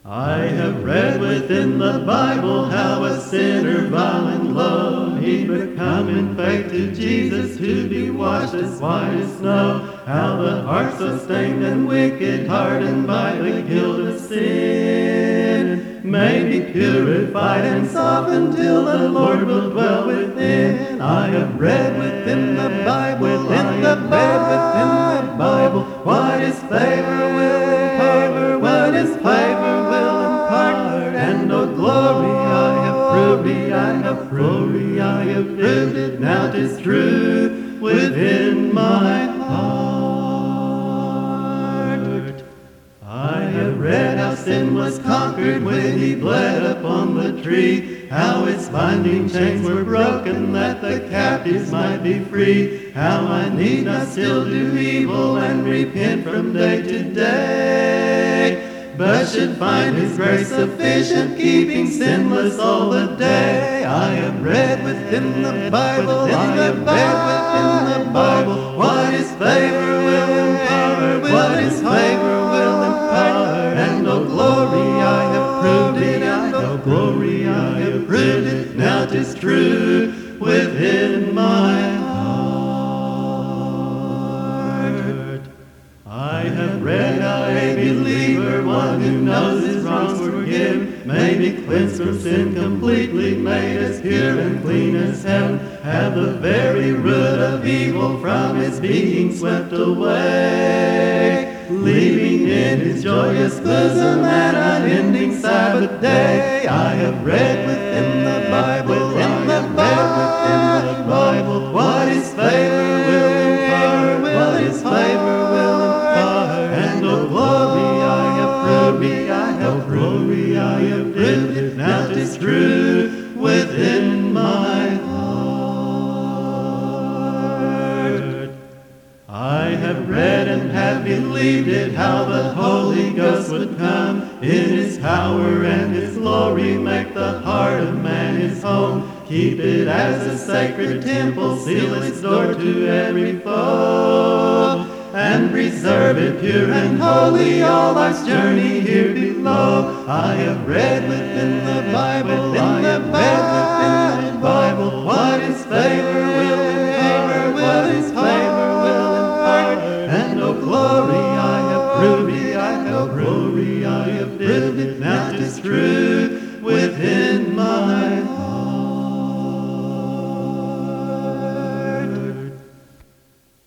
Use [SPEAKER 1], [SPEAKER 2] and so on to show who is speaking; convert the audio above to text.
[SPEAKER 1] I have read within the Bible how a sinner violent low he'd become in faith to Jesus to be washed as white as snow. How the heart so stained and wicked, hardened by the guilt of sin, may be purified and softened till the Lord will dwell within. I have read within the Bible, what His favor will impart, what His favor will impart, and no glory I have proved it, I have proved it, now 'tis true within my heart. I have read how sin was conquered when He bled upon the tree, how its binding chains were broken that the captives might be free, how I need not still do evil and repent from day to day, but should find His grace sufficient, keeping sinless all the day. I have read within the Bible, what His favor will impart, what His favor will impart, and no glory I have proved it, no glory I have proved it, now 'tis true within my heart. I have read how a believer, one who knows his wrongs forgiven, may be cleansed from sin completely, made as pure and clean as heaven, have the very root of evil from his being swept away, leaving in his joyous bosom an unending Sabbath day. I have read within the Bible, what His favor will impart, what His favor will impart, and no glory I have proved it, I have proved it, now 'tis true within my heart. I have read and have believed it, how the Holy Ghost would come in His power and His glory, make the heart of man His home, keep it as a sacred temple, seal its door to every foe, and preserve it pure and holy all life's journey here below. I have read within the Bible, what His favor will impart, what His favor will impart, and no glory I have proved it, no glory I have proved it, now 'tis true